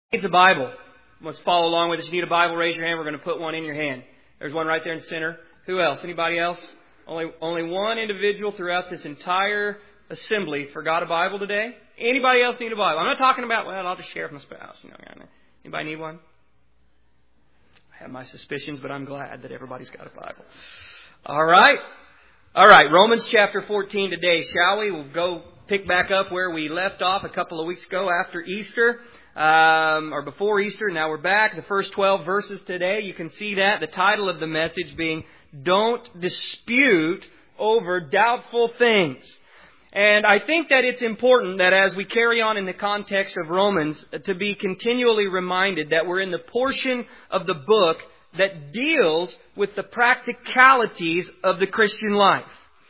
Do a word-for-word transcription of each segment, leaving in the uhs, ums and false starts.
It's a Bible. Let's follow along with it. If you need a Bible, raise your hand. We're going to put one in your hand. There's one right there in the center. Who else? Anybody else? Only only one individual throughout this entire assembly forgot a Bible today. Anybody else need a Bible? I'm not talking about, well, I'll just share with my spouse. You know, anybody need one? I have my suspicions, but I'm glad that everybody's got a Bible. All right. All right. Romans chapter fourteen today, shall we? We'll go pick back up where we left off a couple of weeks ago after Easter. Um, or before Easter. Now we're back. The first twelve verses today. You can see that. The title of the message being, Don't Dispute Over Doubtful Things. And I think that it's important that as we carry on in the context of Romans, to be continually reminded that we're in the portion of the book that deals with the practicalities of the Christian life.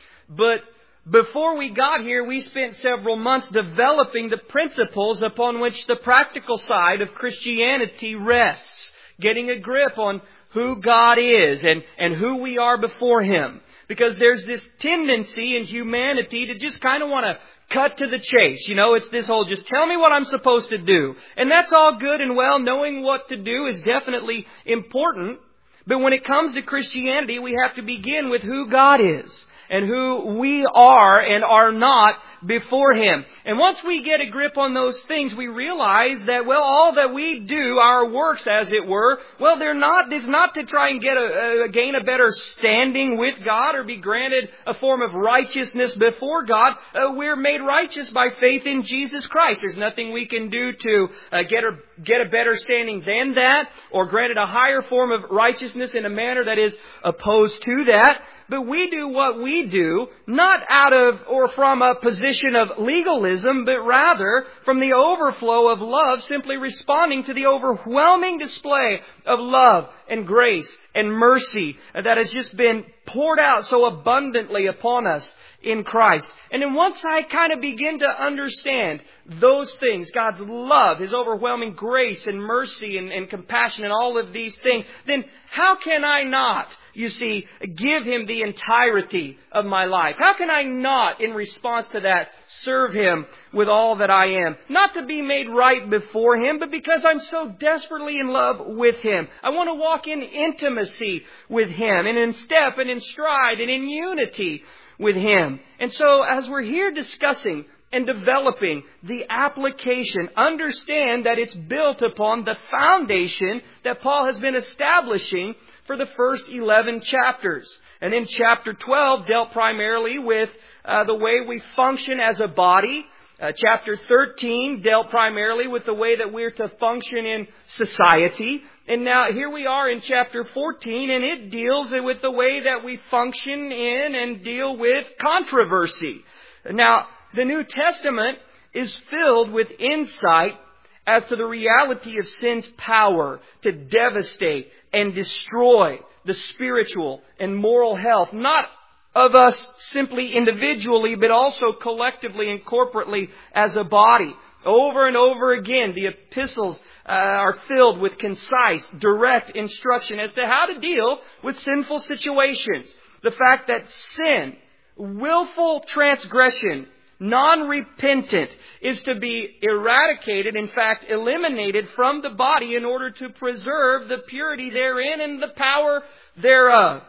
But before we got here, we spent several months developing the principles upon which the practical side of Christianity rests, getting a grip on who God is and, and who we are before Him. Because there's this tendency in humanity to just kind of want to cut to the chase. You know, it's this whole just tell me what I'm supposed to do. And that's all good and well. Knowing what to do is definitely important. But when it comes to Christianity, we have to begin with who God is and who we are and are not before Him. And once we get a grip on those things, we realize that, well, all that we do, our works as it were, well, they're not, it's not to try and get a, a, gain a better standing with God or be granted a form of righteousness before God. Uh, we're made righteous by faith in Jesus Christ. There's nothing we can do to uh, get a get a better standing than that, or granted a higher form of righteousness in a manner that is opposed to that. But we do what we do, not out of or from a position of legalism, but rather from the overflow of love, simply responding to the overwhelming display of love and grace and mercy that has just been poured out so abundantly upon us in Christ. And then once I kind of begin to understand those things, God's love, His overwhelming grace and mercy and, and compassion and all of these things, then how can I not, you see, give Him the entirety of my life? How can I not, in response to that, serve Him with all that I am? Not to be made right before Him, but because I'm so desperately in love with Him. I want to walk in intimacy with Him and in step and in stride and in unity with Him. And so as we're here discussing and developing the application, understand that it's built upon the foundation that Paul has been establishing for the first eleven chapters. And then chapter twelve dealt primarily with uh, the way we function as a body. Uh, chapter thirteen dealt primarily with the way that we're to function in society. And now here we are in chapter fourteen, and it deals with the way that we function in and deal with controversy. Now, the New Testament is filled with insight as to the reality of sin's power to devastate and destroy the spiritual and moral health, not of us simply individually, but also collectively and corporately as a body. Over and over again, the epistles uh, are filled with concise, direct instruction as to how to deal with sinful situations. The fact that sin, willful transgression, non-repentant, is to be eradicated, in fact, eliminated from the body in order to preserve the purity therein and the power thereof.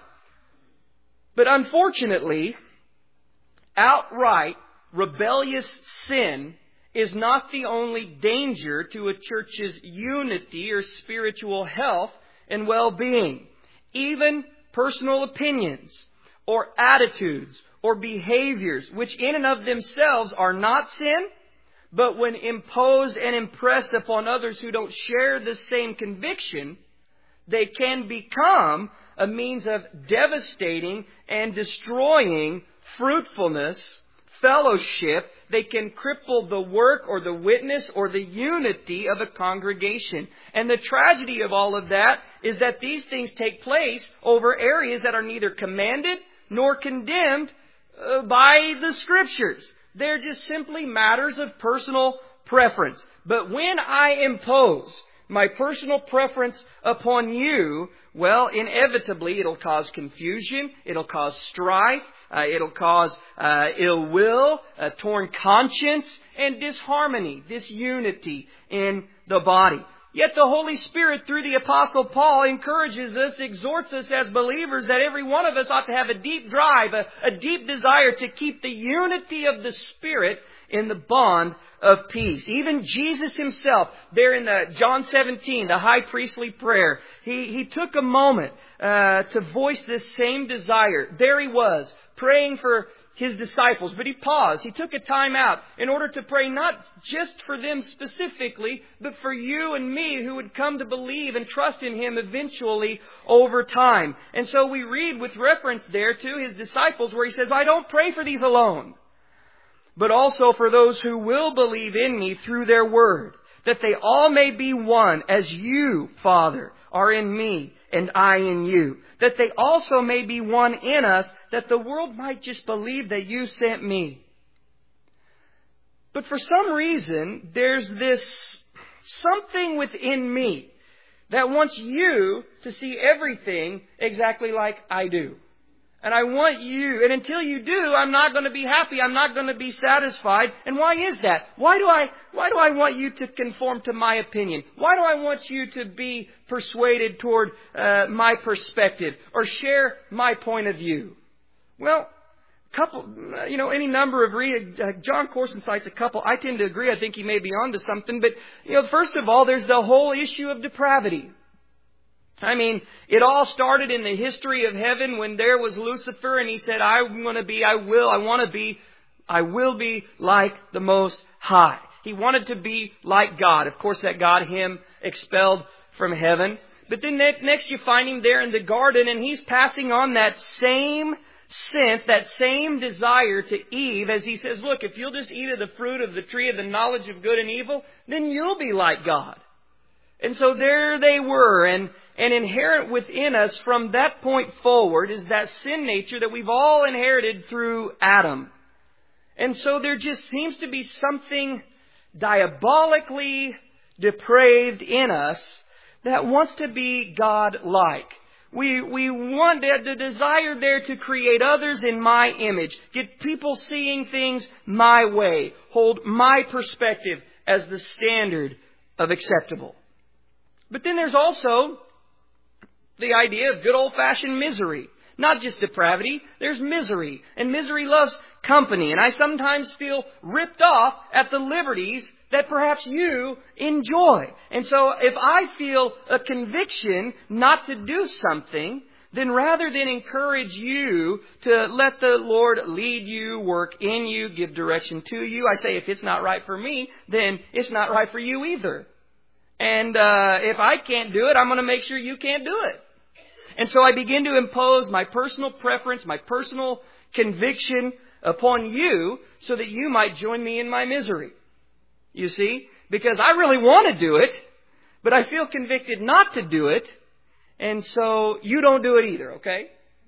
But unfortunately, outright rebellious sin is not the only danger to a church's unity or spiritual health and well-being. Even personal opinions or attitudes or behaviors, which in and of themselves are not sin, but when imposed and impressed upon others who don't share the same conviction, they can become a means of devastating and destroying fruitfulness, fellowship. They can cripple the work or the witness or the unity of a congregation. And the tragedy of all of that is that these things take place over areas that are neither commanded nor condemned uh, by the Scriptures. They're just simply matters of personal preference. But when I impose my personal preference upon you, well, inevitably it'll cause confusion, it'll cause strife, uh, it'll cause uh, ill will, a torn conscience, and disharmony, disunity in the body. Yet the Holy Spirit, through the Apostle Paul, encourages us, exhorts us as believers that every one of us ought to have a deep drive, a, a deep desire to keep the unity of the Spirit in the bond of peace. Even Jesus Himself, there in the John seventeen, the high priestly prayer, He, he took a moment uh, to voice this same desire. There He was, praying for His disciples, but He paused. He took a time out in order to pray not just for them specifically, but for you and me who would come to believe and trust in Him eventually over time. And so we read with reference there to His disciples where He says, I don't pray for these alone, but also for those who will believe in Me through their word, that they all may be one, as You, Father, are in Me and I in You, that they also may be one in us, that the world might just believe that You sent Me. But for some reason, there's this something within me that wants you to see everything exactly like I do. And I want you, and until you do, I'm not going to be happy. I'm not going to be satisfied. And why is that? Why do I, why do I want you to conform to my opinion? Why do I want you to be persuaded toward uh, my perspective or share my point of view? Well, couple, you know, any number of re- uh, John Corson cites a couple. I tend to agree. I think he may be onto something. But, you know, first of all, there's the whole issue of depravity. I mean, it all started in the history of heaven when there was Lucifer and he said, I'm going to be, I will, I want to be, I will be like the Most High. He wanted to be like God. Of course, that got him expelled from heaven. But then next you find him there in the garden and he's passing on that same sense, that same desire to Eve as he says, look, if you'll just eat of the fruit of the tree of the knowledge of good and evil, then you'll be like God. And so there they were, and, and inherent within us from that point forward is that sin nature that we've all inherited through Adam. And so there just seems to be something diabolically depraved in us that wants to be God-like. We, we want the desire there to create others in my image, get people seeing things my way, hold my perspective as the standard of acceptable. But then there's also the idea of good old-fashioned misery. Not just depravity, there's misery. And misery loves company. And I sometimes feel ripped off at the liberties that perhaps you enjoy. And so if I feel a conviction not to do something, then rather than encourage you to let the Lord lead you, work in you, give direction to you, I say if it's not right for me, then it's not right for you either. And uh, if I can't do it, I'm going to make sure you can't do it. And so I begin to impose my personal preference, my personal conviction upon you so that you might join me in my misery. You see? Because I really want to do it, but I feel convicted not to do it. And so you don't do it either, okay?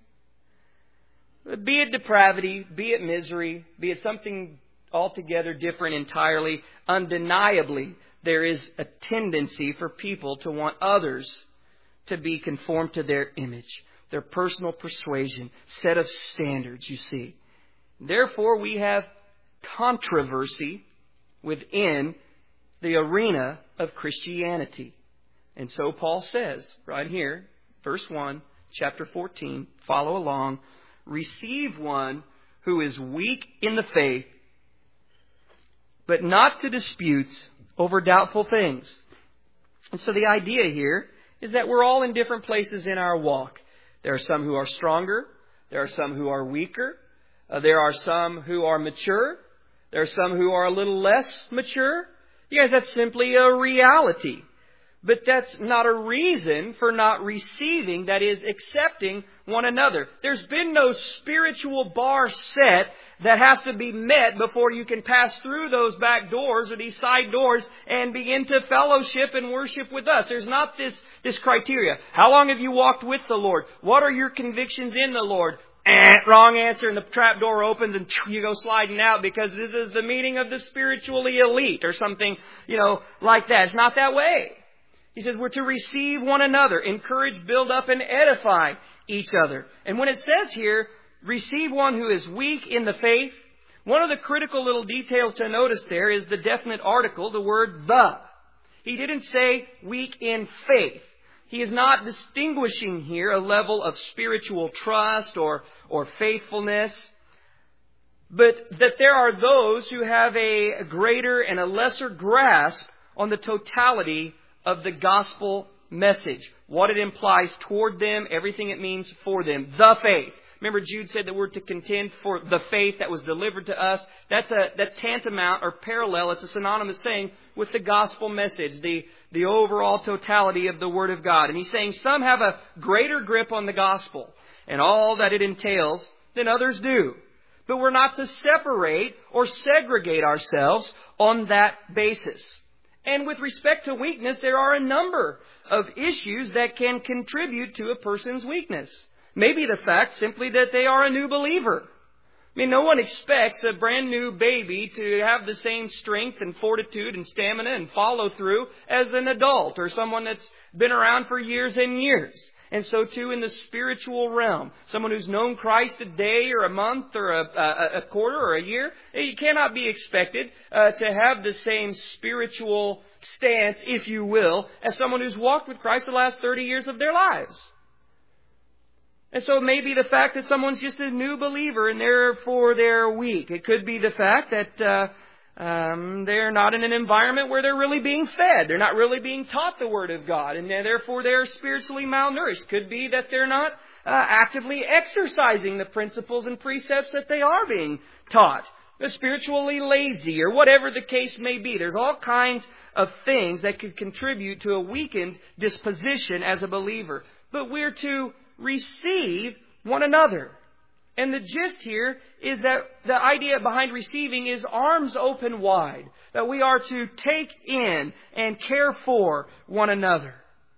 Be it depravity, be it misery, be it something altogether different entirely, undeniably, there is a tendency for people to want others to be conformed to their image, their personal persuasion, set of standards, you see. Therefore, we have controversy within the arena of Christianity. And so Paul says, right here, verse one, chapter fourteen, follow along, receive one who is weak in the faith, but not to disputes over doubtful things. And so the idea here is that we're all in different places in our walk. There are some who are stronger. There are some who are weaker. Uh, there are some who are mature. There are some who are a little less mature. You guys, that's simply a reality. But that's not a reason for not receiving, that is, accepting one another. There's been no spiritual bar set that has to be met before you can pass through those back doors or these side doors and begin to fellowship and worship with us. There's not this, this criteria. How long have you walked with the Lord? What are your convictions in the Lord? Eh, wrong answer, and the trap door opens and you go sliding out because this is the meeting of the spiritually elite or something, you know, like that. It's not that way. He says we're to receive one another, encourage, build up, and edify each other. And when it says here, receive one who is weak in the faith, one of the critical little details to notice there is the definite article, the word the. He didn't say weak in faith. He is not distinguishing here a level of spiritual trust or, or faithfulness, but that there are those who have a greater and a lesser grasp on the totality of the gospel message, what it implies toward them, everything it means for them, the faith. Remember, Jude said that we're to contend for the faith that was delivered to us. That's a that's tantamount or parallel. It's a synonymous thing with the gospel message, the, the overall totality of the Word of God. And he's saying some have a greater grip on the gospel and all that it entails than others do. But we're not to separate or segregate ourselves on that basis. And with respect to weakness, there are a number of issues that can contribute to a person's weakness. Maybe the fact simply that they are a new believer. I mean, no one expects a brand new baby to have the same strength and fortitude and stamina and follow through as an adult or someone that's been around for years and years. And so too in the spiritual realm. Someone who's known Christ a day or a month or a, a, a quarter or a year, you cannot be expected uh, to have the same spiritual stance, if you will, as someone who's walked with Christ the last thirty years of their lives. And so it may be the fact that someone's just a new believer and therefore they're weak. It could be the fact that uh, um, they're not in an environment where they're really being fed. They're not really being taught the Word of God, and therefore they're spiritually malnourished. Could be that they're not uh, actively exercising the principles and precepts that they are being taught. They're spiritually lazy, or whatever the case may be. There's all kinds of things that could contribute to a weakened disposition as a believer. But we're to receive one another. And the gist here is that the idea behind receiving is arms open wide. That we are to take in and care for one another.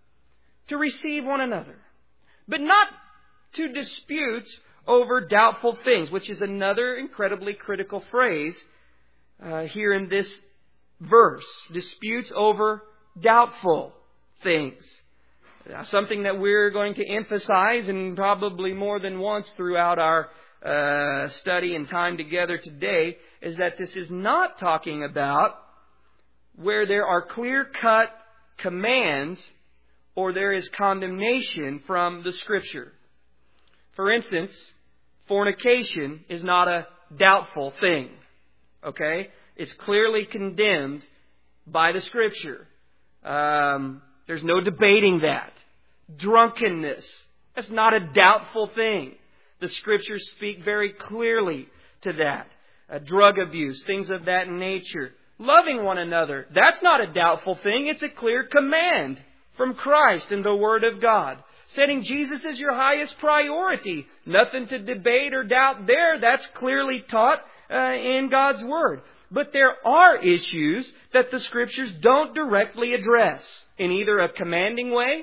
To receive one another. But not to disputes over doubtful things, which is another incredibly critical phrase uh, here in this verse. Disputes over doubtful things. Something that we're going to emphasize, and probably more than once throughout our uh, study and time together today, is that this is not talking about where there are clear-cut commands or there is condemnation from the Scripture. For instance, fornication is not a doubtful thing. Okay? It's clearly condemned by the Scripture. Um... There's no debating that. Drunkenness, that's not a doubtful thing. The Scriptures speak very clearly to that. Uh, drug abuse, things of that nature. Loving one another, that's not a doubtful thing. It's a clear command from Christ and the Word of God. Setting Jesus as your highest priority. Nothing to debate or doubt there. That's clearly taught uh, in God's Word. But there are issues that the Scriptures don't directly address in either a commanding way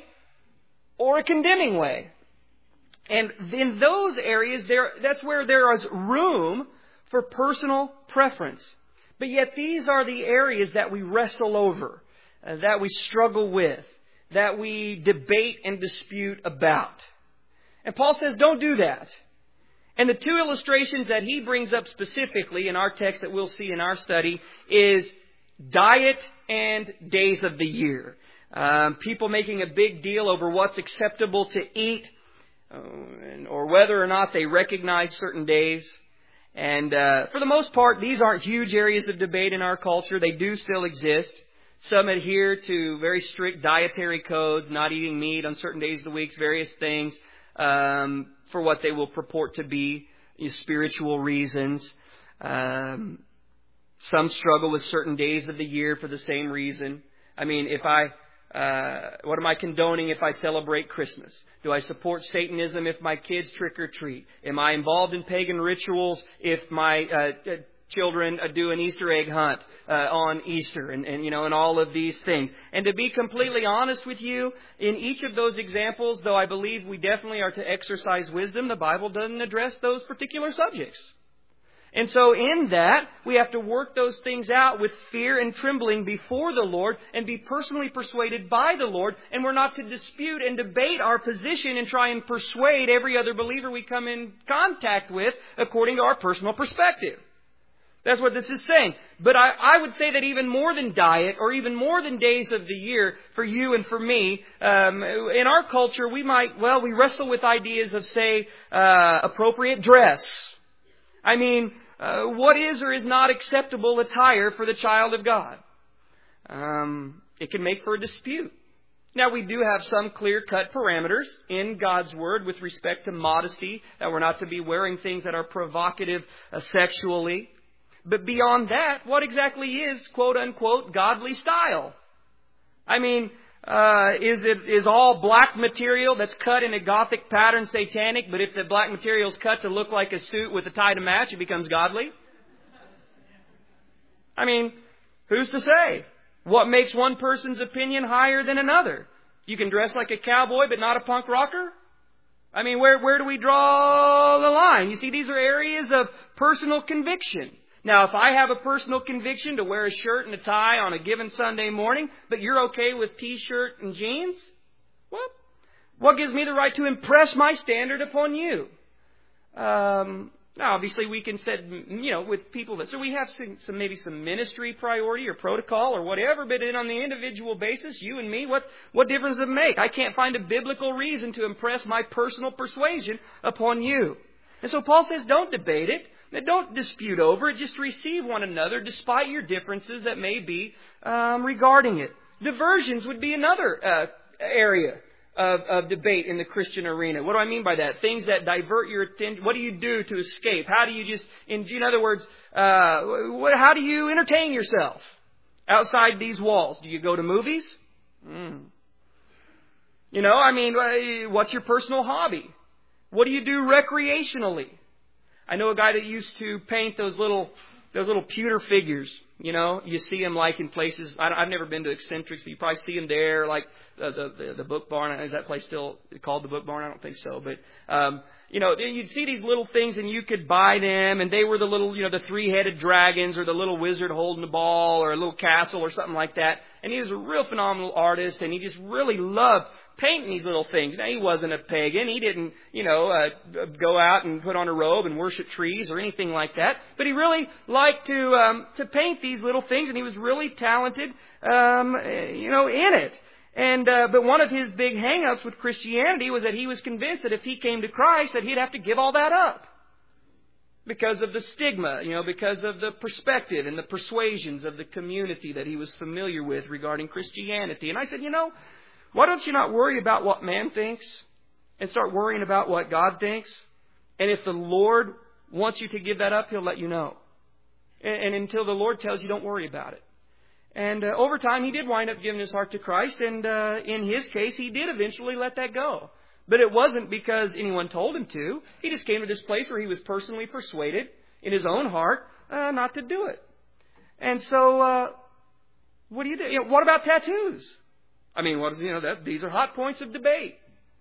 or a condemning way. And in those areas, there that's where there is room for personal preference. But yet these are the areas that we wrestle over, uh, that we struggle with, that we debate and dispute about. And Paul says, don't do that. And the two illustrations that he brings up specifically in our text that we'll see in our study is diet and days of the year. Um, people making a big deal over what's acceptable to eat uh, or whether or not they recognize certain days. And uh, for the most part, these aren't huge areas of debate in our culture. They do still exist. Some adhere to very strict dietary codes, not eating meat on certain days of the week, various things. Um, for what they will purport to be you know, spiritual reasons. Um, some struggle with certain days of the year for the same reason. I mean, if I, uh, what am I condoning if I celebrate Christmas? Do I support Satanism if my kids trick or treat? Am I involved in pagan rituals if my uh, children uh, do an Easter egg hunt uh, on Easter and, and, you know, and all of these things? And to be completely honest with you, in each of those examples, though I believe we definitely are to exercise wisdom, the Bible doesn't address those particular subjects. And so in that, we have to work those things out with fear and trembling before the Lord and be personally persuaded by the Lord. And we're not to dispute and debate our position and try and persuade every other believer we come in contact with according to our personal perspective. That's what this is saying. But I, I would say that even more than diet, or even more than days of the year, for you and for me, um, in our culture, we might, well, we wrestle with ideas of, say, uh, appropriate dress. I mean, uh, what is or is not acceptable attire for the child of God? Um, it can make for a dispute. Now, we do have some clear-cut parameters in God's Word with respect to modesty, that we're not to be wearing things that are provocative uh, sexually. But beyond that, what exactly is, quote-unquote, godly style? I mean, uh, is it is all black material that's cut in a Gothic pattern satanic, but if the black material is cut to look like a suit with a tie to match, it becomes godly? I mean, who's to say? What makes one person's opinion higher than another? You can dress like a cowboy but not a punk rocker? I mean, where, where do we draw the line? You see, these are areas of personal conviction. Now, if I have a personal conviction to wear a shirt and a tie on a given Sunday morning, but you're okay with t-shirt and jeans, well, what gives me the right to impress my standard upon you? Um, now, obviously, we can set, you know, with people that, so we have some, some maybe some ministry priority or protocol or whatever, but then on the individual basis, you and me, what, what difference does it make? I can't find a biblical reason to impress my personal persuasion upon you. And so Paul says, don't debate it. Don't dispute over it. Just receive one another despite your differences that may be um, regarding it. Diversions would be another uh, area of, of debate in the Christian arena. What do I mean by that? Things that divert your attention. What do you do to escape? How do you just, in, in other words, uh, what, how do you entertain yourself outside these walls? Do you go to movies? Mm. You know, I mean, what's your personal hobby? What do you do recreationally? I know a guy that used to paint those little those little pewter figures. You know, you see them like in places. I, I've never been to Eccentrics, but you probably see them there, like the, the the the Book Barn. Is that place still called the Book Barn? I don't think so. But um, you know, you'd see these little things, and you could buy them, and they were the little, you know, the three-headed dragons, or the little wizard holding the ball, or a little castle, or something like that. And he was a real phenomenal artist, and he just really loved painting these little things. Now, he wasn't a pagan. He didn't, you know, uh, go out and put on a robe and worship trees or anything like that. But he really liked to um, to paint these little things, and he was really talented, um, you know, in it. And uh, but one of his big hang-ups with Christianity was that he was convinced that if he came to Christ, that he'd have to give all that up because of the stigma, you know, because of the perspective and the persuasions of the community that he was familiar with regarding Christianity. And I said, you know, why don't you not worry about what man thinks and start worrying about what God thinks? And if the Lord wants you to give that up, He'll let you know. And, and until the Lord tells you, don't worry about it. And uh, over time, he did wind up giving his heart to Christ. And uh, in his case, he did eventually let that go. But it wasn't because anyone told him to. He just came to this place where he was personally persuaded in his own heart uh, not to do it. And so, uh, what do you do? You know, what about tattoos? I mean, what is, you know, that these are hot points of debate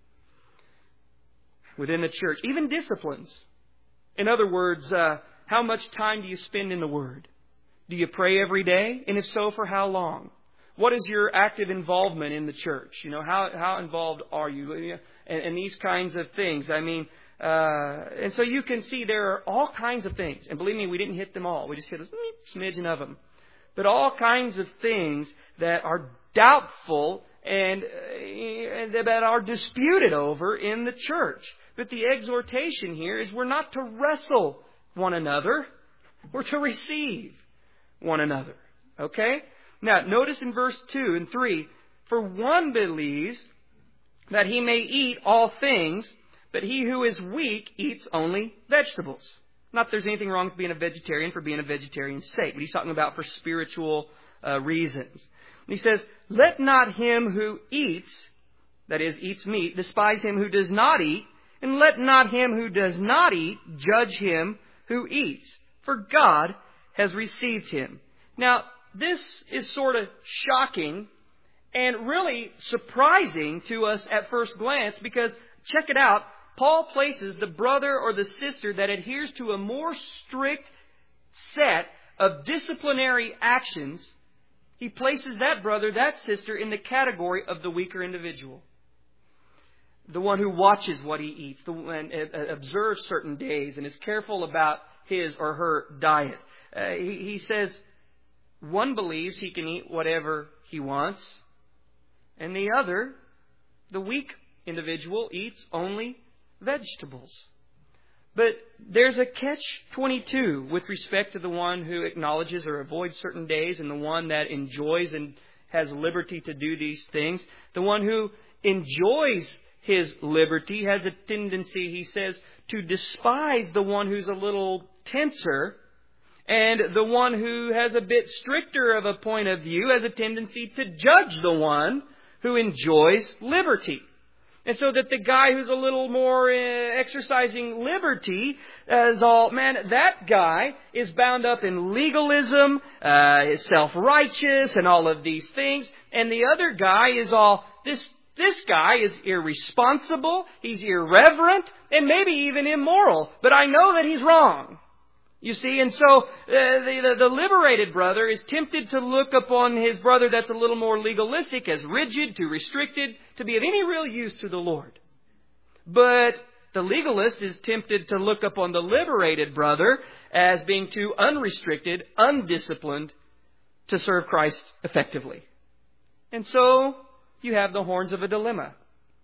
within the church. Even disciplines. In other words, uh, how much time do you spend in the Word? Do you pray every day? And if so, for how long? What is your active involvement in the church? You know, how how involved are you? And, and these kinds of things. I mean, uh, and so you can see there are all kinds of things. And believe me, we didn't hit them all. We just hit a smidgen of them. But all kinds of things that are doubtful and, and that are disputed over in the church. But the exhortation here is we're not to wrestle one another. We're to receive one another. Okay? Now, notice in verse two and three, for one believes that he may eat all things, but he who is weak eats only vegetables. Not that there's anything wrong with being a vegetarian for being a vegetarian's sake, but he's talking about for spiritual uh, reasons. And he says, let not him who eats, that is, eats meat, despise him who does not eat, and let not him who does not eat judge him who eats, for God has received him. Now, this is sort of shocking and really surprising to us at first glance because, check it out, Paul places the brother or the sister that adheres to a more strict set of disciplinary actions. He places that brother, that sister, in the category of the weaker individual. The one who watches what he eats, the one and observes certain days and is careful about his or her diet. uh, he, he says one believes he can eat whatever he wants, and the other, the weak individual, eats only vegetables. But there's a catch twenty-two with respect to the one who acknowledges or avoids certain days and the one that enjoys and has liberty to do these things. The one who enjoys his liberty has a tendency, he says, to despise the one who's a little tenser, and the one who has a bit stricter of a point of view has a tendency to judge the one who enjoys liberty. And so that the guy who's a little more uh, exercising liberty is all, man, that guy is bound up in legalism, uh, is self-righteous and all of these things. And the other guy is all, this this guy is irresponsible, he's irreverent, and maybe even immoral. But I know that he's wrong. You see, and so uh, the, the, the liberated brother is tempted to look upon his brother that's a little more legalistic as rigid, too restricted, to be of any real use to the Lord. But the legalist is tempted to look upon the liberated brother as being too unrestricted, undisciplined to serve Christ effectively. And so you have the horns of a dilemma.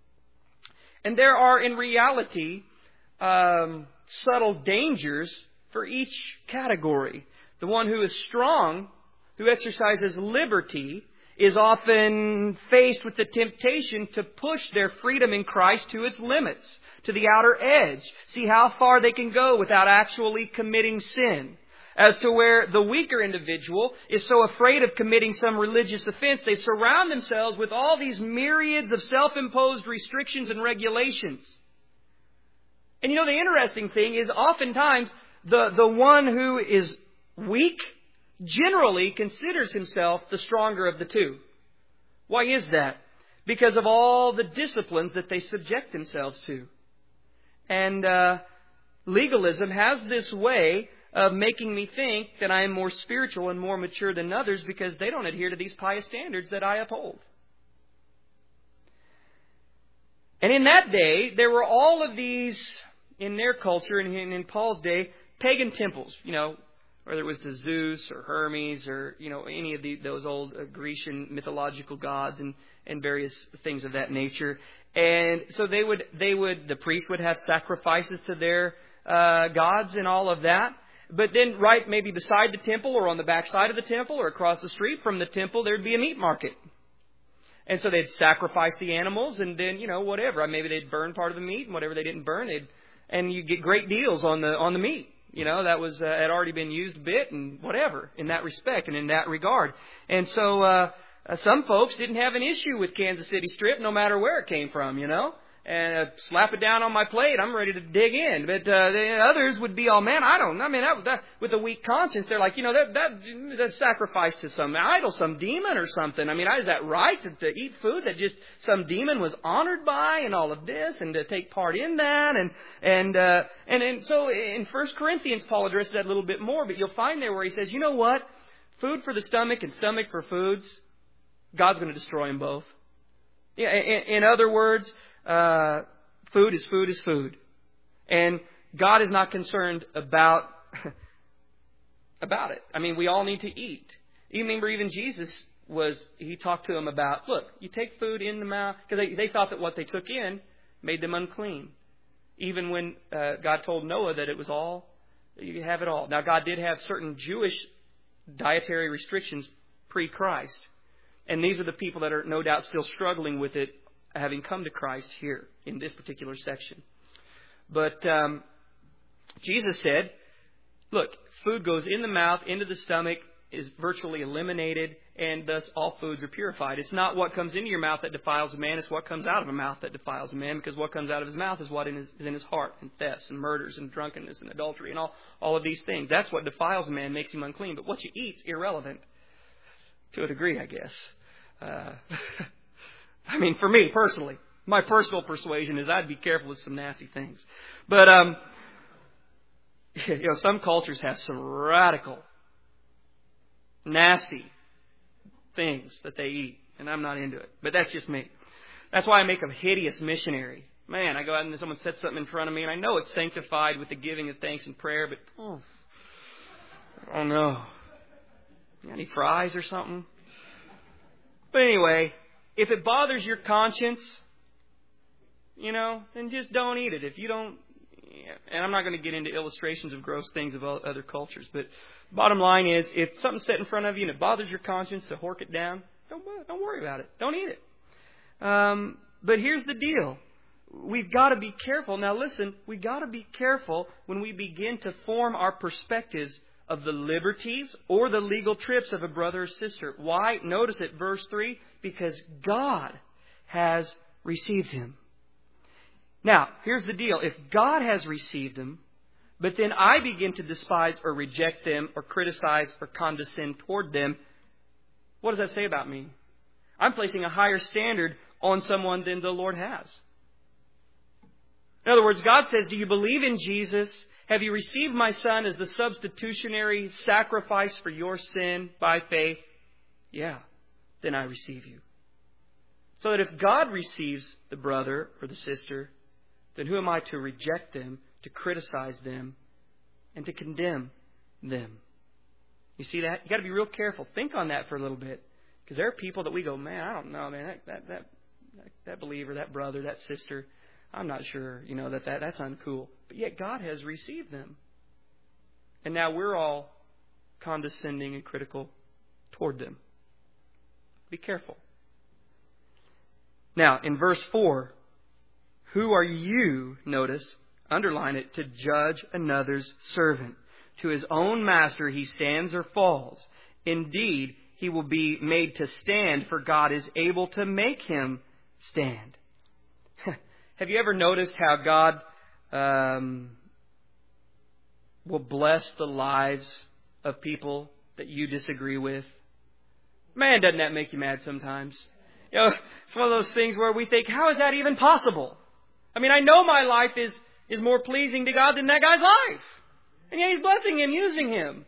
And there are in reality um, subtle dangers for each category. The one who is strong, who exercises liberty, is often faced with the temptation to push their freedom in Christ to its limits, to the outer edge. See how far they can go without actually committing sin. As to where the weaker individual is so afraid of committing some religious offense, they surround themselves with all these myriads of self-imposed restrictions and regulations. And you know, the interesting thing is oftentimes The, the one who is weak generally considers himself the stronger of the two. Why is that? Because of all the disciplines that they subject themselves to. And uh, legalism has this way of making me think that I am more spiritual and more mature than others because they don't adhere to these pious standards that I uphold. And in that day, there were all of these, in their culture and in, in Paul's day, pagan temples, you know, whether it was to Zeus or Hermes or, you know, any of the, those old uh, Grecian mythological gods and, and various things of that nature. And so they would, they would, the priests would have sacrifices to their uh, gods and all of that. But then right maybe beside the temple or on the back side of the temple or across the street from the temple, there'd be a meat market. And so they'd sacrifice the animals and then, you know, whatever. Maybe they'd burn part of the meat and whatever they didn't burn, they'd, and you get great deals on the on the meat. You know, that was uh, had already been used a bit and whatever in that respect and in that regard. And so uh, uh, some folks didn't have an issue with Kansas City Strip no matter where it came from, you know. And uh, slap it down on my plate, I'm ready to dig in. But uh, the others would be all, man, I don't, I mean, that, that, with a weak conscience, they're like, you know, that, that that's sacrifice to some idol, some demon or something. I mean, is that right to, to eat food that just some demon was honored by and all of this and to take part in that? And and uh, and, and so in First Corinthians, Paul addresses that a little bit more, but you'll find there where he says, you know what? Food for the stomach and stomach for foods, God's going to destroy them both. Yeah, in, in other words, Uh, food is food is food. And God is not concerned about, about it. I mean, we all need to eat. You remember even Jesus was, he talked to them about, look, you take food in the mouth, because they, they thought that what they took in made them unclean. Even when uh, God told Noah that it was all, you can have it all. Now, God did have certain Jewish dietary restrictions pre-Christ. And these are the people that are no doubt still struggling with it, having come to Christ here in this particular section. But um, Jesus said, look, food goes in the mouth, into the stomach, is virtually eliminated, and thus all foods are purified. It's not what comes into your mouth that defiles a man, it's what comes out of a mouth that defiles a man, because what comes out of his mouth is what in his, is in his heart, and thefts, and murders, and drunkenness, and adultery, and all, all of these things. That's what defiles a man, makes him unclean. But what you eat's irrelevant, to a degree, I guess. Uh I mean, for me personally, my personal persuasion is I'd be careful with some nasty things. But, um, you know, some cultures have some radical, nasty things that they eat, and I'm not into it. But that's just me. That's why I make a hideous missionary. Man, I go out and someone sets something in front of me, and I know it's sanctified with the giving of thanks and prayer, but, oh, I don't know. Any fries or something? But anyway, if it bothers your conscience, you know, then just don't eat it. If you don't, and I'm not going to get into illustrations of gross things of other cultures, but bottom line is, if something's set in front of you and it bothers your conscience to hork it down, don't, don't worry about it. Don't eat it. Um, but here's the deal. We've got to be careful. Now listen, we've got to be careful when we begin to form our perspectives of the liberties or the legal trips of a brother or sister. Why? Notice it, verse three, because God has received him. Now, here's the deal. If God has received them, but then I begin to despise or reject them or criticize or condescend toward them, what does that say about me? I'm placing a higher standard on someone than the Lord has. In other words, God says, do you believe in Jesus? Have you received my Son as the substitutionary sacrifice for your sin by faith? Yeah, then I receive you. So that if God receives the brother or the sister, then who am I to reject them, to criticize them, and to condemn them? You see that? You've got to be real careful. Think on that for a little bit. Because there are people that we go, man, I don't know, man, that that that, that believer, that brother, that sister, I'm not sure, you know, that, that that's uncool. But yet God has received them. And now we're all condescending and critical toward them. Be careful. Now, in verse four, who are you, notice, underline it, to judge another's servant? To his own master he stands or falls. Indeed, he will be made to stand, for God is able to make him stand. Have you ever noticed how God um, will bless the lives of people that you disagree with? Man, doesn't that make you mad sometimes? You know, it's one of those things where we think, how is that even possible? I mean, I know my life is, is more pleasing to God than that guy's life. And yet He's blessing him, using him.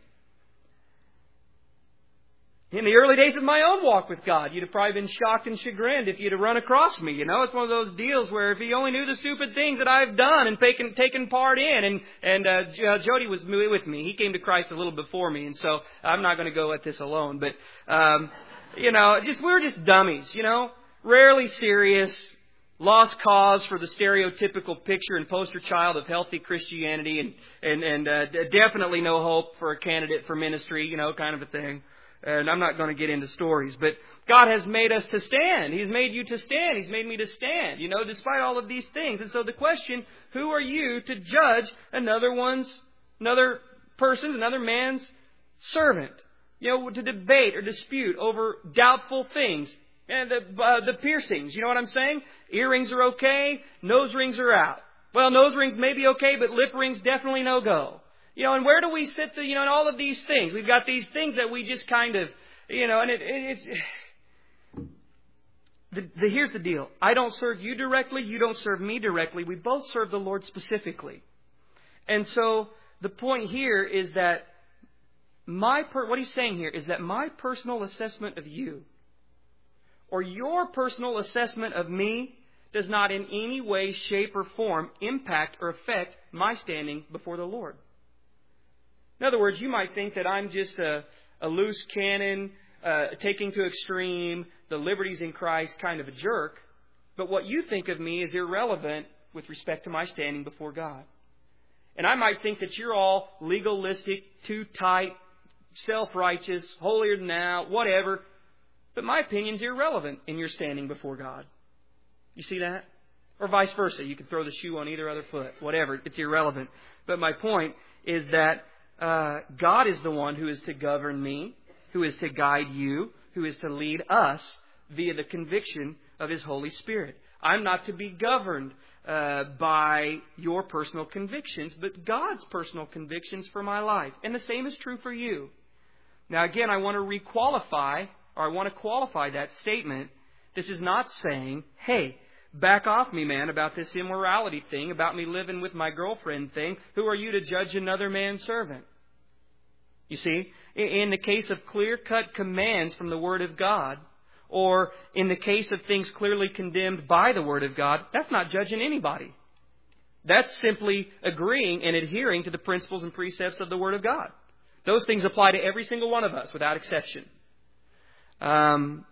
In the early days of my own walk with God, you'd have probably been shocked and chagrined if you'd have run across me. You know, it's one of those deals where if he only knew the stupid things that I've done and taken taken part in. And and uh, Jody was with me. He came to Christ a little before me, and so I'm not going to go at this alone. But um, you know, just we were just dummies. You know, rarely serious, lost cause for the stereotypical picture and poster child of healthy Christianity, and and and uh, definitely no hope for a candidate for ministry. You know, kind of a thing. And I'm not going to get into stories, but God has made us to stand. He's made you to stand. He's made me to stand, you know, despite all of these things. And so the question, who are you to judge another one's, another person's, another man's servant? You know, to debate or dispute over doubtful things. And the, uh, the piercings, you know what I'm saying? Earrings are okay, nose rings are out. Well, nose rings may be okay, but lip rings definitely no go. You know, and where do we sit, the, you know, in all of these things? We've got these things that we just kind of, you know, and it, it, it's... The, the, here's the deal. I don't serve you directly. You don't serve me directly. We both serve the Lord specifically. And so the point here is that my, per, what he's saying here is that my personal assessment of you or your personal assessment of me does not in any way, shape, or form impact or affect my standing before the Lord. In other words, you might think that I'm just a, a loose cannon, uh, taking to extreme, the liberties in Christ kind of a jerk. But what you think of me is irrelevant with respect to my standing before God. And I might think that you're all legalistic, too tight, self-righteous, holier than thou, whatever. But my opinion's irrelevant in your standing before God. You see that? Or vice versa. You can throw the shoe on either other foot. Whatever. It's irrelevant. But my point is that Uh, God is the one who is to govern me, who is to guide you, who is to lead us via the conviction of His Holy Spirit. I'm not to be governed uh, by your personal convictions, but God's personal convictions for my life. And the same is true for you. Now again, I want to requalify, or I want to qualify that statement. This is not saying, hey, back off me, man, about this immorality thing, about me living with my girlfriend thing. Who are you to judge another man's servant? You see, in the case of clear-cut commands from the Word of God, or in the case of things clearly condemned by the Word of God, that's not judging anybody. That's simply agreeing and adhering to the principles and precepts of the Word of God. Those things apply to every single one of us without exception. Um,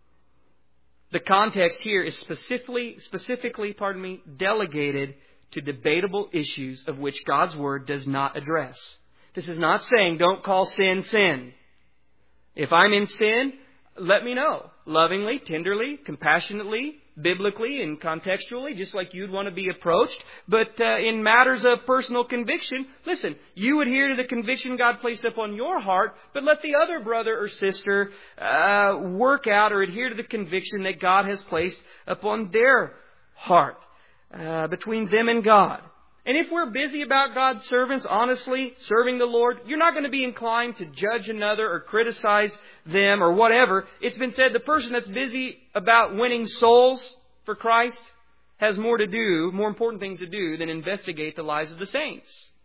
the context here is specifically, specifically, pardon me, delegated to debatable issues of which God's Word does not address. This is not saying don't call sin sin. If I'm in sin, let me know. Lovingly, tenderly, compassionately, biblically and contextually, just like you'd want to be approached. But uh, in matters of personal conviction, listen, you adhere to the conviction God placed upon your heart, but let the other brother or sister uh, work out or adhere to the conviction that God has placed upon their heart, uh, between them and God. And if we're busy about God's servants, honestly, serving the Lord, you're not going to be inclined to judge another or criticize them or whatever. It's been said the person that's busy about winning souls for Christ has more to do, more important things to do than investigate the lives of the saints.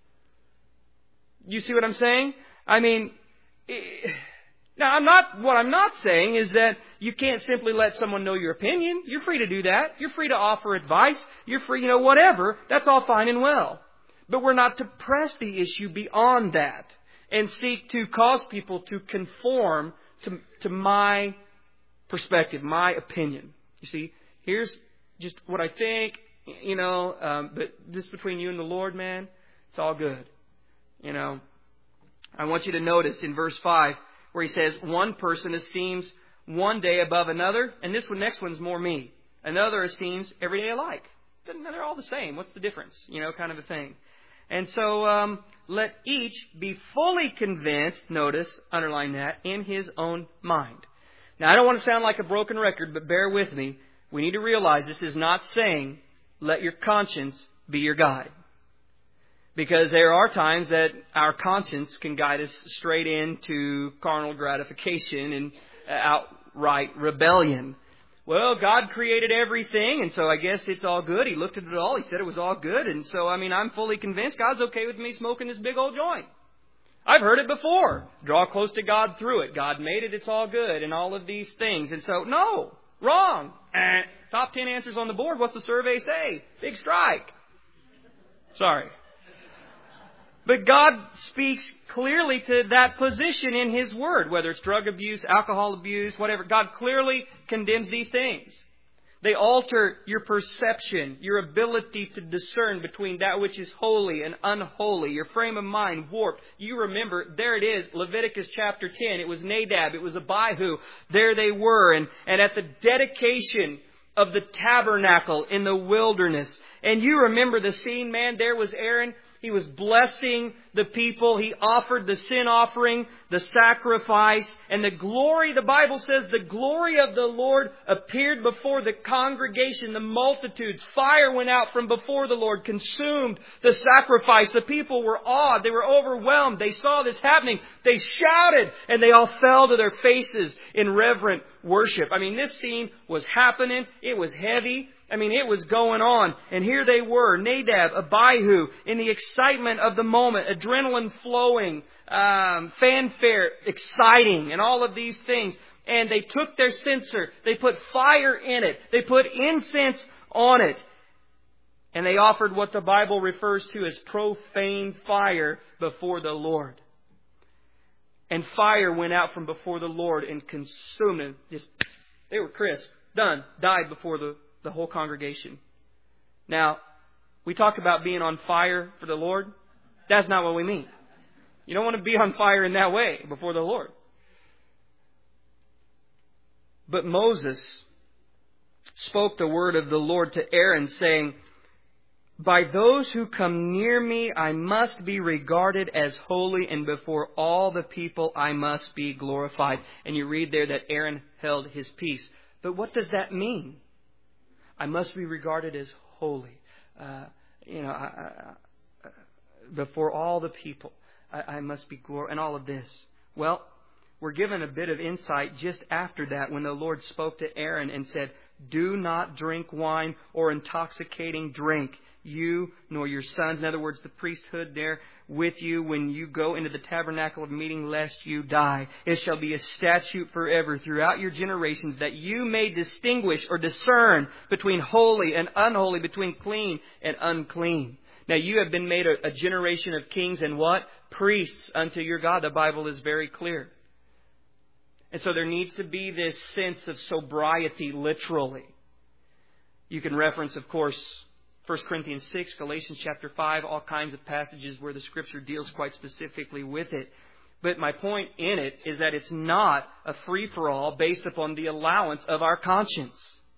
You see what I'm saying? I mean, now I'm not, what I'm not saying is that you can't simply let someone know your opinion. You're free to do that. You're free to offer advice. You're free, you know, whatever. That's all fine and well. But we're not to press the issue beyond that and seek to cause people to conform to, to my perspective, my opinion. You see, here's just what I think, you know, um, but this between you and the Lord, man, it's all good. You know, I want you to notice in verse five where he says, one person esteems one day above another, and this one, next one's more me. Another esteems every day alike. They're all the same. What's the difference? You know, kind of a thing. And so um, let each be fully convinced, notice, underline that, in his own mind. Now, I don't want to sound like a broken record, but bear with me. We need to realize this is not saying let your conscience be your guide. Because there are times that our conscience can guide us straight into carnal gratification and outright rebellion. Well, God created everything, and so I guess it's all good. He looked at it all. He said it was all good. And so, I mean, I'm fully convinced God's okay with me smoking this big old joint. I've heard it before. Draw close to God through it. God made it. It's all good. And all of these things. And so, no. Wrong. Eh. Top ten answers on the board. What's the survey say? Big strike. Sorry. But God speaks clearly to that position in His Word, whether it's drug abuse, alcohol abuse, whatever. God clearly condemns these things. They alter your perception, your ability to discern between that which is holy and unholy, your frame of mind warped. You remember, there it is, Leviticus chapter ten. It was Nadab, it was Abihu. There they were. And, and at the dedication of the tabernacle in the wilderness. And you remember the scene, man, there was Aaron. He was blessing the people. He offered the sin offering, the sacrifice, and the glory, the Bible says, the glory of the Lord appeared before the congregation, the multitudes. Fire went out from before the Lord, consumed the sacrifice. The people were awed. They were overwhelmed. They saw this happening. They shouted, and they all fell to their faces in reverent worship. I mean, this scene was happening. It was heavy. I mean, it was going on. And here they were, Nadab, Abihu, in the excitement of the moment, adrenaline flowing, um, fanfare, exciting, and all of these things. And they took their censer. They put fire in it. They put incense on it. And they offered what the Bible refers to as profane fire before the Lord. And fire went out from before the Lord and consumed them. Just, they were crisp. Done. Died before the the whole congregation. Now, we talk about being on fire for the Lord. That's not what we mean. You don't want to be on fire in that way before the Lord. But Moses spoke the word of the Lord to Aaron, saying, by those who come near me, I must be regarded as holy, and before all the people I must be glorified. And you read there that Aaron held his peace. But what does that mean? I must be regarded as holy. Uh, you know, I, I, I, before all the people, I, I must be glorified, and all of this. Well, we're given a bit of insight just after that when the Lord spoke to Aaron and said, do not drink wine or intoxicating drink, you nor your sons. In other words, the priesthood there with you when you go into the tabernacle of meeting, lest you die. It shall be a statute forever throughout your generations, that you may distinguish or discern between holy and unholy, between clean and unclean. Now you have been made a, a generation of kings and what? Priests unto your God. The Bible is very clear. And so there needs to be this sense of sobriety literally. You can reference, of course, First Corinthians six, Galatians chapter five, all kinds of passages where the Scripture deals quite specifically with it. But my point in it is that it's not a free-for-all based upon the allowance of our conscience.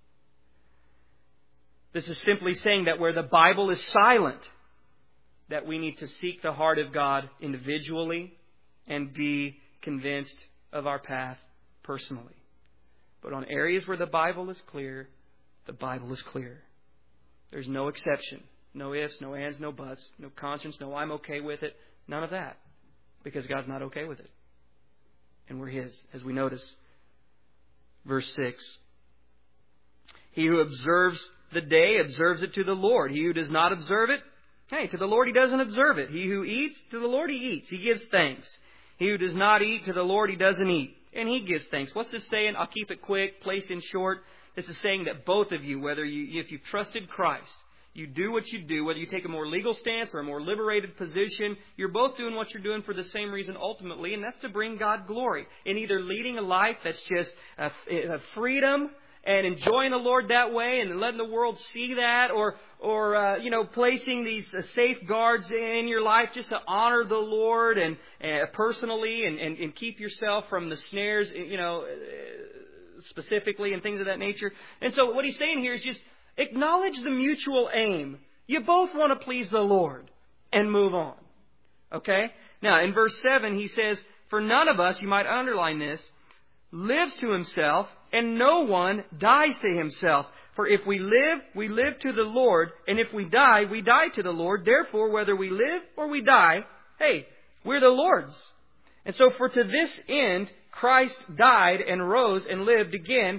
This is simply saying that where the Bible is silent, that we need to seek the heart of God individually and be convinced of our path personally. But on areas where the Bible is clear, the Bible is clear. There's no exception. No ifs, no ands, no buts, no conscience, no I'm okay with it. None of that. Because God's not okay with it. And we're His, as we notice. Verse six. He who observes the day observes it to the Lord. He who does not observe it, hey, to the Lord he doesn't observe it. He who eats, to the Lord he eats. He gives thanks. He who does not eat, to the Lord he doesn't eat. And He gives thanks. What's this saying? I'll keep it quick, placed in short. This is saying that both of you, whether you, if you've trusted Christ, you do what you do, whether you take a more legal stance or a more liberated position, you're both doing what you're doing for the same reason ultimately, and that's to bring God glory. In either leading a life that's just a, a freedom and enjoying the Lord that way and letting the world see that, or, or uh, you know, placing these uh, safeguards in your life just to honor the Lord and uh, personally and, and, and keep yourself from the snares, you know, uh, specifically and things of that nature. And so what he's saying here is just acknowledge the mutual aim. You both want to please the Lord and move on. Okay? Now, in verse seven, he says, for none of us, you might underline this, lives to himself, and no one dies to himself. For if we live, we live to the Lord, and if we die, we die to the Lord. Therefore, whether we live or we die, hey, we're the Lord's. And so for to this end, Christ died and rose and lived again,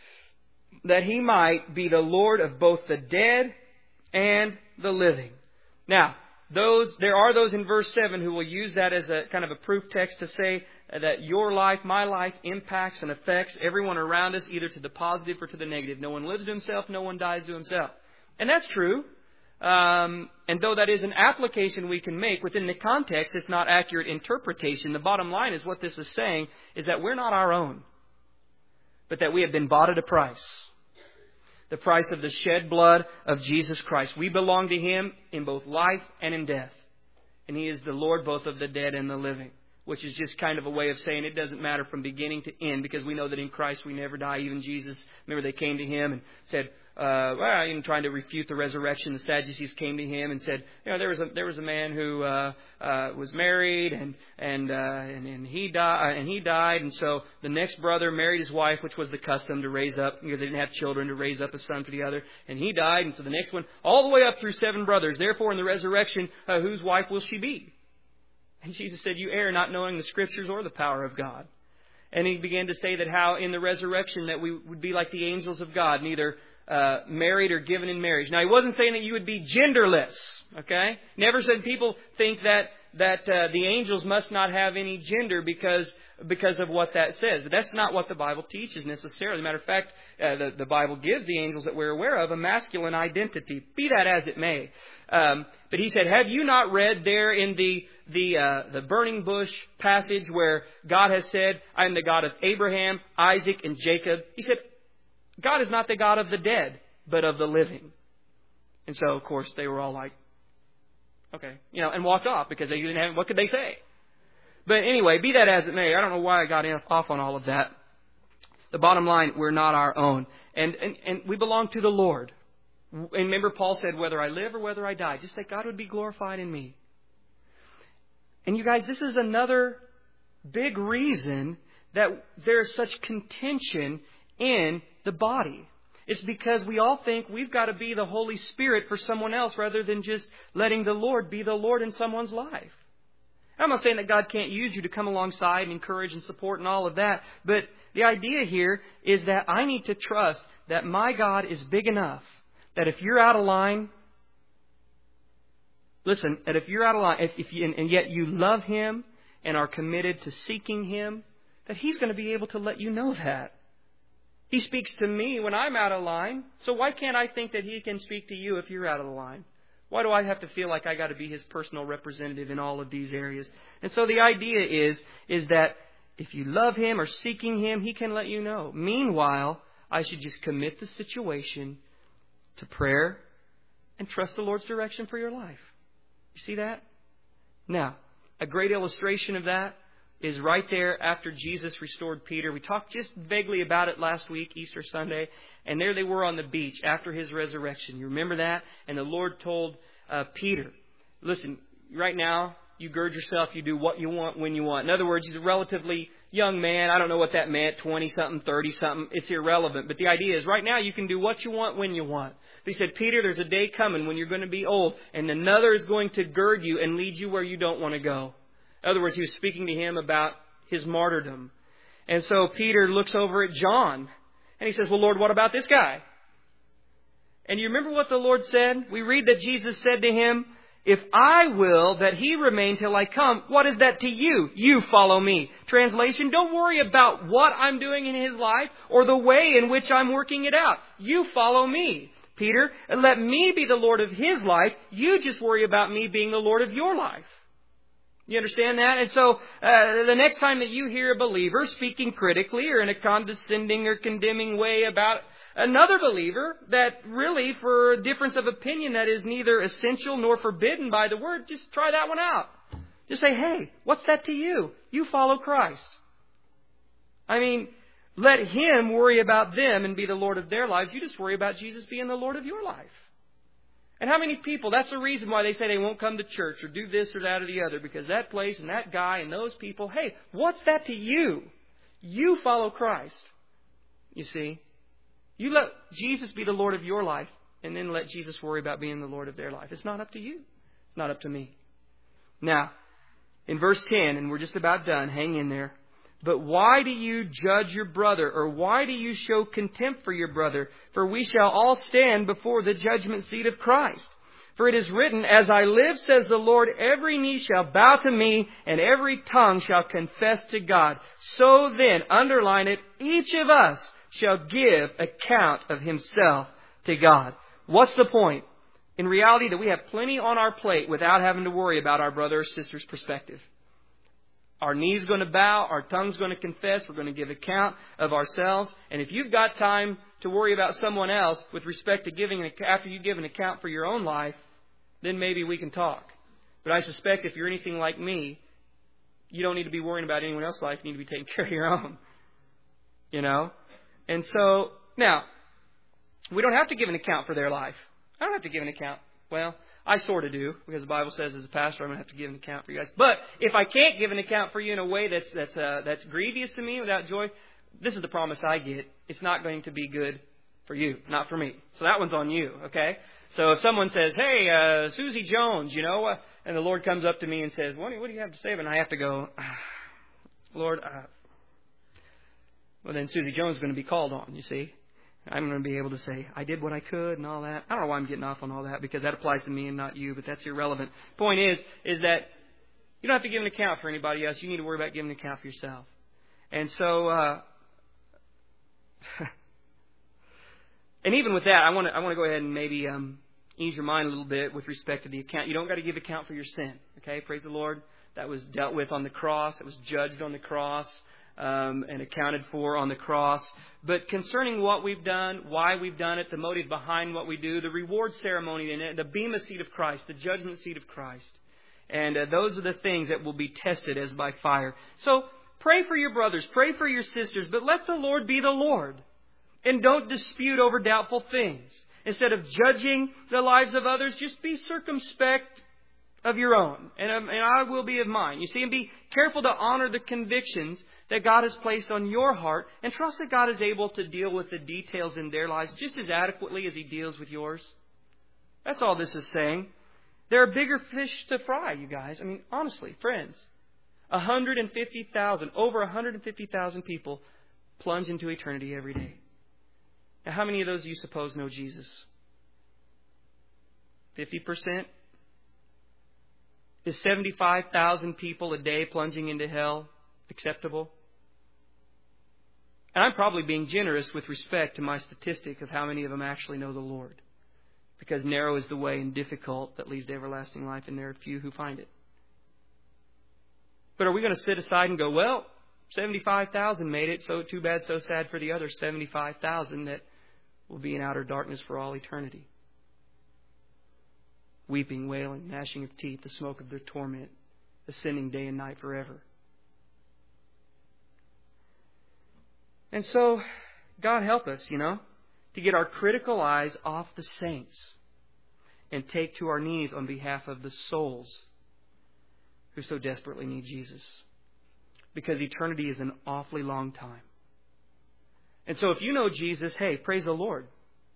that He might be the Lord of both the dead and the living. Now, those there are those in verse seven who will use that as a kind of a proof text to say that your life, my life, impacts and affects everyone around us, either to the positive or to the negative. No one lives to himself, no one dies to himself. And that's true. Um, and though that is an application we can make, within the context, it's not accurate interpretation. The bottom line is what this is saying is that we're not our own, but that we have been bought at a price. The price of the shed blood of Jesus Christ. We belong to Him in both life and in death. And He is the Lord both of the dead and the living. Which is just kind of a way of saying it doesn't matter from beginning to end, because we know that in Christ we never die. Even Jesus, remember they came to Him and said, uh, well, even trying to refute the resurrection, the Sadducees came to Him and said, you know, there was a there was a man who uh, uh, was married and and, uh, and and he died and he died, and so the next brother married his wife, which was the custom to raise up, because they didn't have children, to raise up a son for the other, and he died, and so the next one, all the way up through seven brothers. Therefore, in the resurrection, uh, whose wife will she be? And Jesus said, you err not knowing the Scriptures or the power of God. And He began to say that how in the resurrection that we would be like the angels of God, neither uh, married or given in marriage. Now, He wasn't saying that you would be genderless. Okay? Never said people think that that uh, the angels must not have any gender because because of what that says. But that's not what the Bible teaches necessarily. Matter of fact, uh, the, the Bible gives the angels that we're aware of a masculine identity. Be that as it may. Um, but He said, have you not read there in the the uh, the burning bush passage where God has said, I am the God of Abraham, Isaac, and Jacob? He said, God is not the God of the dead, but of the living. And so, of course, they were all like, okay, you know, and walked off because they didn't have, what could they say? But anyway, be that as it may, I don't know why I got off on all of that. The bottom line, we're not our own. And, and, and we belong to the Lord. And remember, Paul said, whether I live or whether I die, just that God would be glorified in me. And you guys, this is another big reason that there's such contention in the body. It's because we all think we've got to be the Holy Spirit for someone else rather than just letting the Lord be the Lord in someone's life. I'm not saying that God can't use you to come alongside and encourage and support and all of that. But the idea here is that I need to trust that my God is big enough that if you're out of line, listen, that if you're out of line, if, if you, and, and yet you love Him and are committed to seeking Him, that He's going to be able to let you know that. He speaks to me when I'm out of line. So why can't I think that He can speak to you if you're out of the line? Why do I have to feel like I got to be His personal representative in all of these areas? And so the idea is, is that if you love Him or seeking Him, He can let you know. Meanwhile, I should just commit the situation to prayer and trust the Lord's direction for your life. You see that? Now, a great illustration of that is right there after Jesus restored Peter. We talked just vaguely about it last week, Easter Sunday. And there they were on the beach after His resurrection. You remember that? And the Lord told uh, Peter, listen, right now, you gird yourself, you do what you want when you want. In other words, he's a relatively young man. I don't know what that meant, twenty-something, thirty-something. It's irrelevant. But the idea is right now you can do what you want when you want. But he said, Peter, there's a day coming when you're going to be old, and another is going to gird you and lead you where you don't want to go. In other words, he was speaking to him about his martyrdom. And so Peter looks over at John, and he says, well, Lord, what about this guy? And you remember what the Lord said? We read that Jesus said to him, if I will that he remain till I come, what is that to you? You follow me. Translation, don't worry about what I'm doing in his life or the way in which I'm working it out. You follow me, Peter, and let me be the Lord of his life. You just worry about me being the Lord of your life. You understand that? And so uh, the next time that you hear a believer speaking critically or in a condescending or condemning way about another believer that really, for a difference of opinion that is neither essential nor forbidden by the Word, just try that one out. Just say, hey, what's that to you? You follow Christ. I mean, let Him worry about them and be the Lord of their lives. You just worry about Jesus being the Lord of your life. And how many people, that's the reason why they say they won't come to church or do this or that or the other, because that place and that guy and those people, hey, what's that to you? You follow Christ. You see? You let Jesus be the Lord of your life, and then let Jesus worry about being the Lord of their life. It's not up to you. It's not up to me. Now, in verse ten, and we're just about done, hang in there. But why do you judge your brother, or why do you show contempt for your brother? For we shall all stand before the judgment seat of Christ. For it is written, as I live, says the Lord, every knee shall bow to me, and every tongue shall confess to God. So then, underline it, each of us shall give account of himself to God. What's the point? In reality, that we have plenty on our plate without having to worry about our brother or sister's perspective. Our knee's going to bow, our tongue's going to confess, we're going to give account of ourselves. And if you've got time to worry about someone else with respect to giving an, after you give an account for your own life, then maybe we can talk. But I suspect if you're anything like me, you don't need to be worrying about anyone else's life. You need to be taking care of your own. You know? And so, now, we don't have to give an account for their life. I don't have to give an account. Well, I sort of do, because the Bible says as a pastor I'm going to have to give an account for you guys. But if I can't give an account for you in a way that's that's uh, that's grievous to me without joy, this is the promise I get. It's not going to be good for you, not for me. So that one's on you, okay? So if someone says, hey, uh, Susie Jones, you know, uh, and the Lord comes up to me and says, what do, you, what do you have to say? And I have to go, ah, Lord, uh, well, then Susie Jones is going to be called on, you see. I'm going to be able to say, I did what I could and all that. I don't know why I'm getting off on all that, because that applies to me and not you, but that's irrelevant. Point is, is that you don't have to give an account for anybody else. You need to worry about giving an account for yourself. And so, uh, and even with that, I want to I want to go ahead and maybe um, ease your mind a little bit with respect to the account. You don't got to give account for your sin. Okay, praise the Lord. That was dealt with on the cross. It was judged on the cross. Um, and accounted for on the cross. But concerning what we've done, why we've done it, the motive behind what we do, the reward ceremony, the bema seat of Christ, the judgment seat of Christ. And uh, those are the things that will be tested as by fire. So pray for your brothers, pray for your sisters, but let the Lord be the Lord. And don't dispute over doubtful things. Instead of judging the lives of others, just be circumspect of your own. And, um, and I will be of mine. You see, and be careful to honor the convictions that God has placed on your heart, and trust that God is able to deal with the details in their lives just as adequately as He deals with yours. That's all this is saying. There are bigger fish to fry, you guys. I mean, honestly, friends. one hundred fifty thousand, over one hundred fifty thousand people plunge into eternity every day. Now, how many of those do you suppose know Jesus? fifty percent? Is seventy-five thousand people a day plunging into hell acceptable? And I'm probably being generous with respect to my statistic of how many of them actually know the Lord. Because narrow is the way and difficult that leads to everlasting life, and there are few who find it. But are we going to sit aside and go, well, seventy-five thousand made it, so too bad, so sad for the other seventy-five thousand that will be in outer darkness for all eternity? Weeping, wailing, gnashing of teeth, the smoke of their torment, ascending day and night forever. And so, God help us, you know, to get our critical eyes off the saints and take to our knees on behalf of the souls who so desperately need Jesus. Because eternity is an awfully long time. And so if you know Jesus, hey, praise the Lord.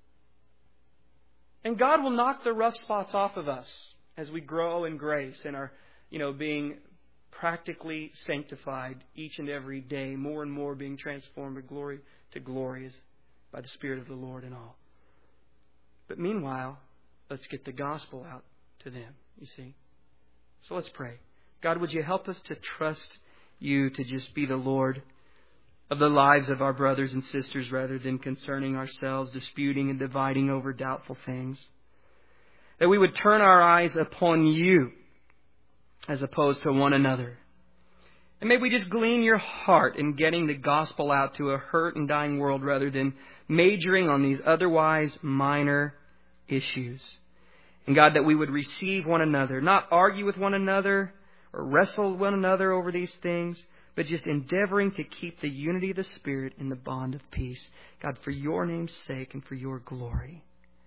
And God will knock the rough spots off of us as we grow in grace and are, you know, being practically sanctified each and every day, more and more being transformed from glory to glory by the Spirit of the Lord and all. But meanwhile, let's get the gospel out to them, you see. So let's pray. God, would you help us to trust you to just be the Lord of the lives of our brothers and sisters rather than concerning ourselves, disputing and dividing over doubtful things. That we would turn our eyes upon you as opposed to one another. And may we just glean your heart in getting the gospel out to a hurt and dying world rather than majoring on these otherwise minor issues. And God, that we would receive one another, not argue with one another or wrestle one another over these things, but just endeavoring to keep the unity of the Spirit in the bond of peace. God, for your name's sake and for your glory.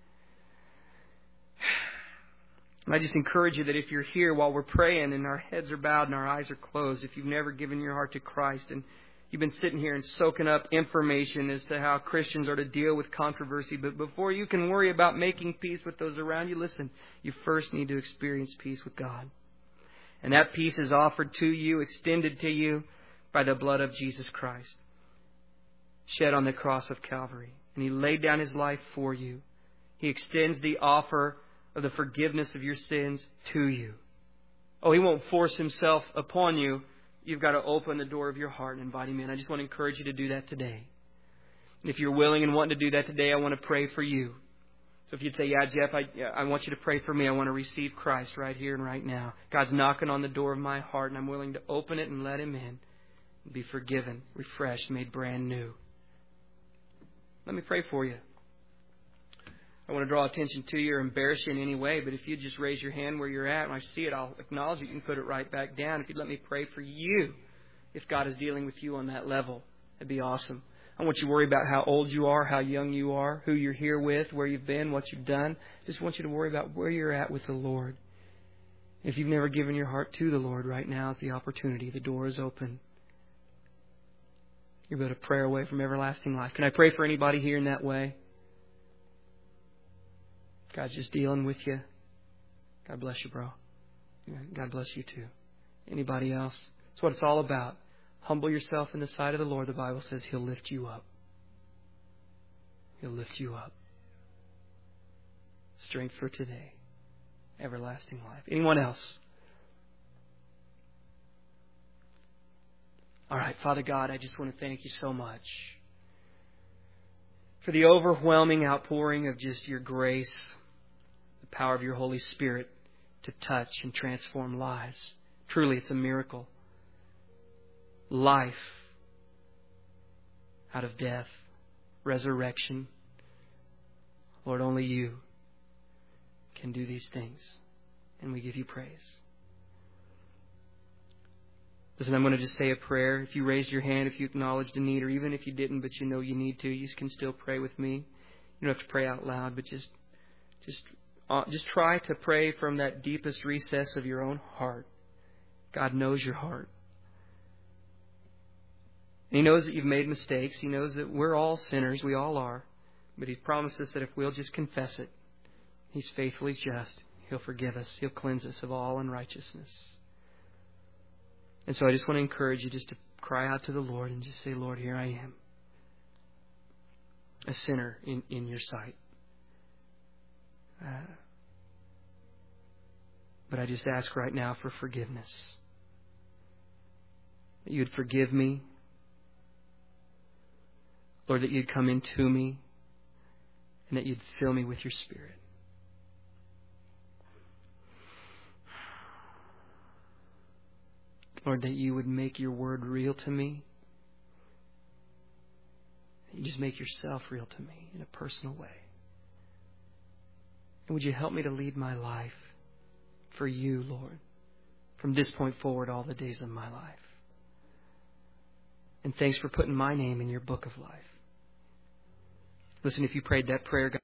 And I just encourage you that if you're here while we're praying and our heads are bowed and our eyes are closed, if you've never given your heart to Christ and you've been sitting here and soaking up information as to how Christians are to deal with controversy, but before you can worry about making peace with those around you, listen, you first need to experience peace with God. And that peace is offered to you, extended to you by the blood of Jesus Christ, shed on the cross of Calvary. And He laid down His life for you. He extends the offer of the forgiveness of your sins to you. Oh, He won't force Himself upon you. You've got to open the door of your heart and invite Him in. I just want to encourage you to do that today. And if you're willing and wanting to do that today, I want to pray for you. So if you'd say, yeah, Jeff, I, I want you to pray for me. I want to receive Christ right here and right now. God's knocking on the door of my heart, and I'm willing to open it and let Him in. And be forgiven, refreshed, made brand new. Let me pray for you. I want to draw attention to you or embarrass you in any way, but if you just raise your hand where you're at, when I see it, I'll acknowledge it. You can put it right back down. If you'd let me pray for you, if God is dealing with you on that level, that'd be awesome. I want you to worry about how old you are, how young you are, who you're here with, where you've been, what you've done. Just want you to worry about where you're at with the Lord. If you've never given your heart to the Lord, right now is the opportunity. The door is open. You're but a prayer away from everlasting life. Can I pray for anybody here in that way? God's just dealing with you. God bless you, bro. God bless you too. Anybody else? That's what it's all about. Humble yourself in the sight of the Lord. The Bible says He'll lift you up. He'll lift you up. Strength for today. Everlasting life. Anyone else? All right, Father God, I just want to thank you so much for the overwhelming outpouring of just your grace, the power of your Holy Spirit to touch and transform lives. Truly, it's a miracle. Life out of death, resurrection. Lord, only you can do these things, and we give you praise. Listen, I'm going to just say a prayer. If you raised your hand, if you acknowledged a need, or even if you didn't, but you know you need to, you can still pray with me. You don't have to pray out loud, but just, just, uh, just try to pray from that deepest recess of your own heart. God knows your heart. And He knows that you've made mistakes. He knows that we're all sinners. We all are. But He's promised us that if we'll just confess it, He's faithful, He's just. He'll forgive us. He'll cleanse us of all unrighteousness. And so I just want to encourage you just to cry out to the Lord and just say, Lord, here I am, a sinner in, in your sight. Uh, but I just ask right now for forgiveness. That you would forgive me. Lord, that you'd come into me and that you'd fill me with your Spirit. Lord, that you would make your word real to me. You just make yourself real to me in a personal way. And would you help me to lead my life for you, Lord, from this point forward all the days of my life. And thanks for putting my name in your book of life. Listen, if you prayed that prayer, God